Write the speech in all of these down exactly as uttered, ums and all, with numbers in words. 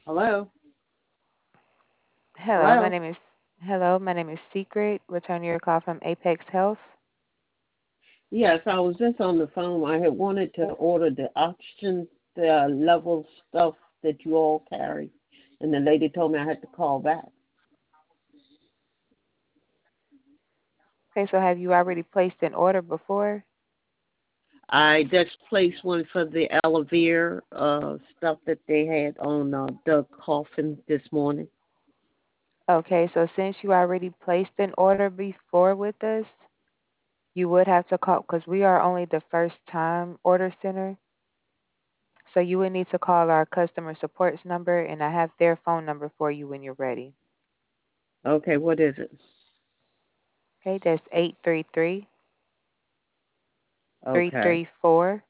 Hello? Hello, my Hello? name is Hello, my name is Secret. Returning your call from Apex Health. Yes, I was just on the phone. I had wanted to order the oxygen the level stuff that you all carry, and the lady told me I had to call back. Okay, so have you already placed an order before? I just placed one for the Elevere uh, stuff that they had on uh, the coffin this morning. Okay, so since you already placed an order before with us, you would have to call because we are only the first time order center. So you would need to call our customer supports number, and I have their phone number for you when you're ready. Okay, what is it? Okay, that's eight three three, three Okay, three four,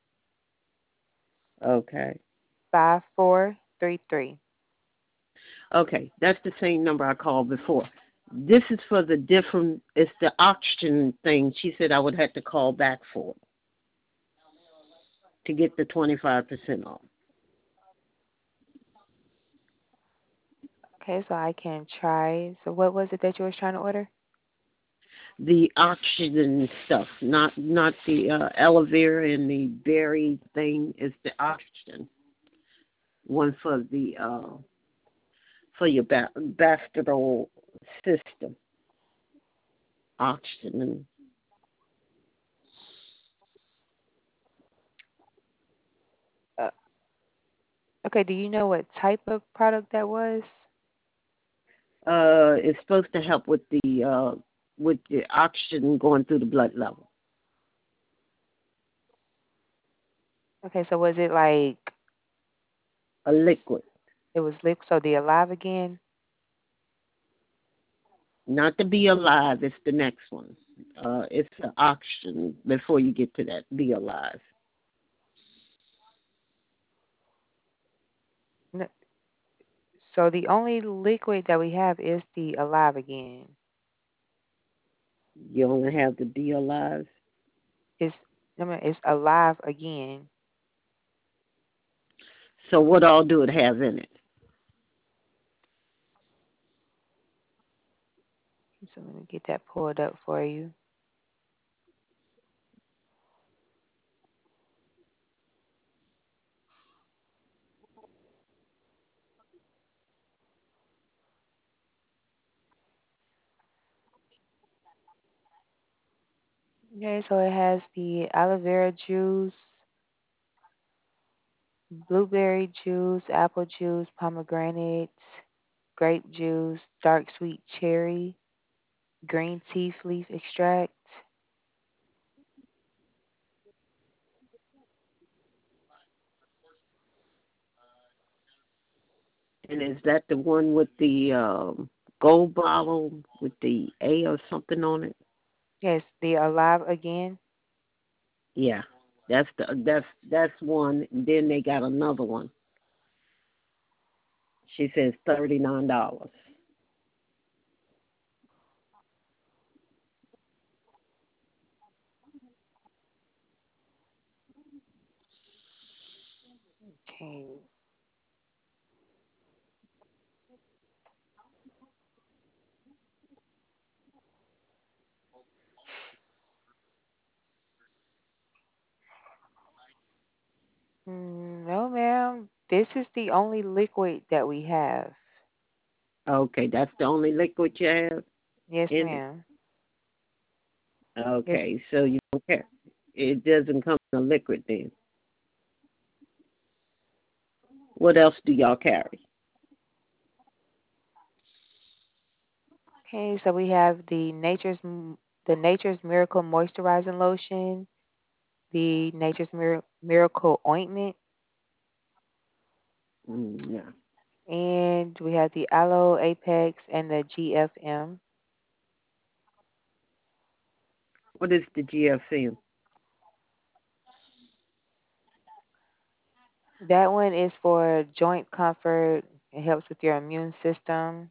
okay, five four three three. okay. That's the same number I called before. This is for the different. It's the oxygen thing. She said I would have to call back for to get the twenty-five percent off. Okay, so I can try. So what was it that you was trying to order? The oxygen stuff, not not the uh, Elevere and the berry thing. Is the oxygen one for the uh, for your ba- vascular system? Oxygen. Uh, okay, do you know what type of product that was? Uh, it's supposed to help with the uh, with the oxygen going through the blood level. Okay, so was it like A liquid, it was liquid? So the Alive again? not to be alive. It's the next one. Uh, it's the oxygen before you get to that. Be alive. No, so the only liquid that we have is the Alive again. You only have the be alive. It's I mean, it's Alive again. So what all do it have in it? So let me get that pulled up for you. Okay, so it has the aloe vera juice, blueberry juice, apple juice, pomegranate, grape juice, dark sweet cherry, green tea leaf extract. And is that the one with the um, gold bottle with the A or something on it? Yes, the Alive again. Yeah, that's the that's that's one. And then they got another one. She says thirty nine dollars. Okay. Mm, no, ma'am. This is the only liquid that we have. Okay, that's the only liquid you have Yes, in it. ma'am. Yes. Okay, so you don't care. It doesn't come in a liquid then. What else do y'all carry? Okay, so we have the Nature's M- the Nature's Miracle moisturizing lotion, the Nature's Mir- Miracle ointment, Mm, yeah. and we have the Aloe Apex and the G F M. What is the G F M? That one is for joint comfort. It helps with your immune system.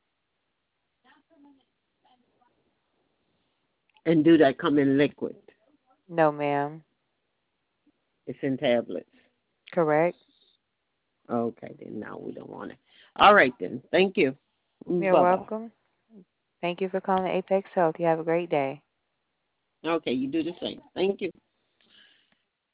And do that come in liquid? No, ma'am. It's in tablets. Correct. Okay, then no, we don't want it. All right then. Thank you. You're Bye bye. welcome. Thank you for calling Apex Health. You have a great day. Okay, you do the same. Thank you.